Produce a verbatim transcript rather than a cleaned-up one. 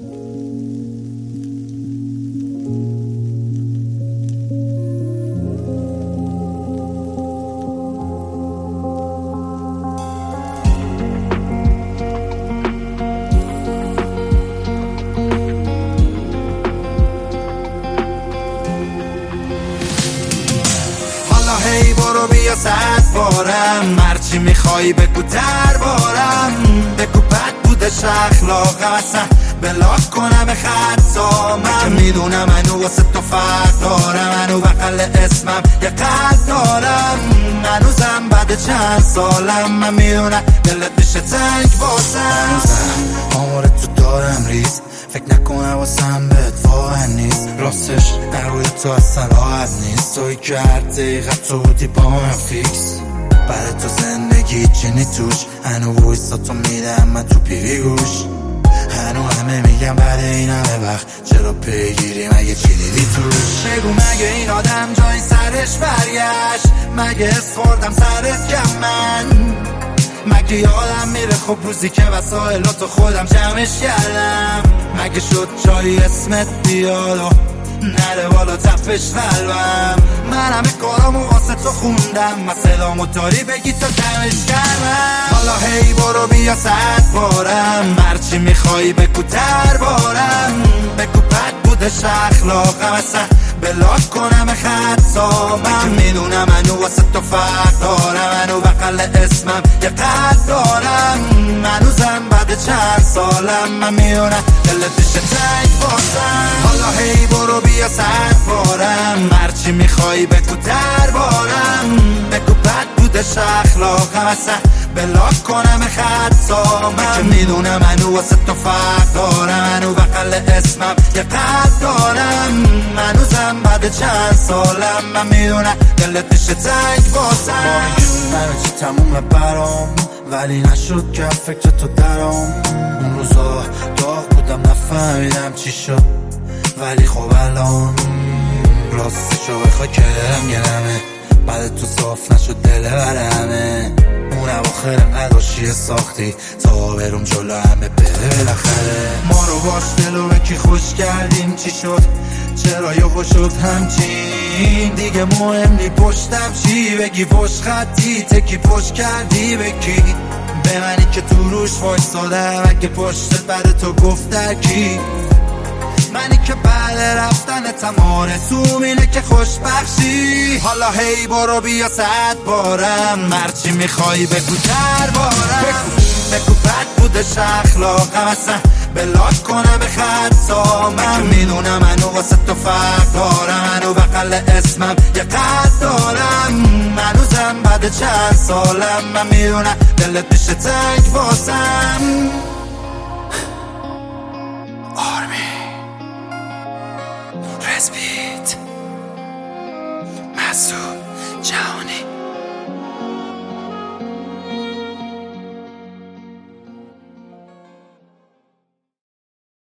هی برو بیا صد بارم، هرچی میخوای بگو دربارم. بگو بد بودش اخلاقم، اصلا بلاک کنم خطا. من میدونم منو واسه تو فرق دارم، منو بغل اسمم یه قلب دارم. هنوزم بعد چند سالم من میدونم دلت میشه تنگ واسم. هنوزم آمار تو دارم ریز، فکر نکنم واسم بهت واقع نیست. راستش نروی تو اصلا راحت نیست، توی که هر دقیقه تو بودی با من فیکس. بعد تو زندگی چینی توش، هنو ویستا تو میدم من تو پیوی گوش. هنو همه میگم بعد این همه وقت چرا پیگیری مگه چی دیدی توش. بگو مگه این آدم جای سرش برگشت، مگه اس خوردم سرت کم من. مگه یادم میره خب روزی که وسایلاتو خودم جمعش کردم. مگه شد جایی اسمت بیاد و نره بالا تپش قلبم. من همه کارامو واسه تو خوندم، من صدامو داری بگی تا دمش کردم. حالا هی برو بیا صد بارم، هرچی میخوای بگو دربارم. بگو بد بودش اخلاقم، اصلا بلاک کنم خطا. من میدونم منو واسه تو فرق دارم، منو بغل اسمم یه قلب دارم. هنوزم بعد چند سالم من میدونم دلت میشه تنگ واسم. حالا هی برو بیا صد بارم، هرچی میخوای بگو دربارم. بگو بد بودش اخلاقم، اصلا بلاک کنم خطا. من میدونم منو واسه تو فرق دارم، منو بغل اسمم یه قلب دارم. هنوزم بعد چند سالم من میدونم دلت میشه تنگ واسم. همه چی تمومه برام، ولی نشد که فکر تو درام. اون روزا داغ بودم نفهمیدم چی شد، ولی خب الان راستشو بخوای که دلم گرمه. بعد تو صاف نشد دل برمه. اون اواخر نداشتی ساختی تا برم جلو همه بره بالاخره. ما رو باش دلو به کی خوش کردیم چی شد، چرا یهو شد همچین. دیگه مهم نی پشتم چی بگی، پشت خطی تکی پشت کردی بکی. به منی که تو روش وایسادم، اگه پشتت بعد تو گفت کی. منی که بعد رفتن تمام رسوم اینه که خوشبخشی. حالا هی برو بیا صد بارم، هرچی میخوای بگو دربارم. بگو بد بودش اخلاقم، اصلا بلاک کنم به خطا. من میدونم منو واسه تو فرق دارم، منو بغل اسمم یه قلب دارم. هنوزم بعد چند سالم من میدونم دلت میشه تنگ واسم.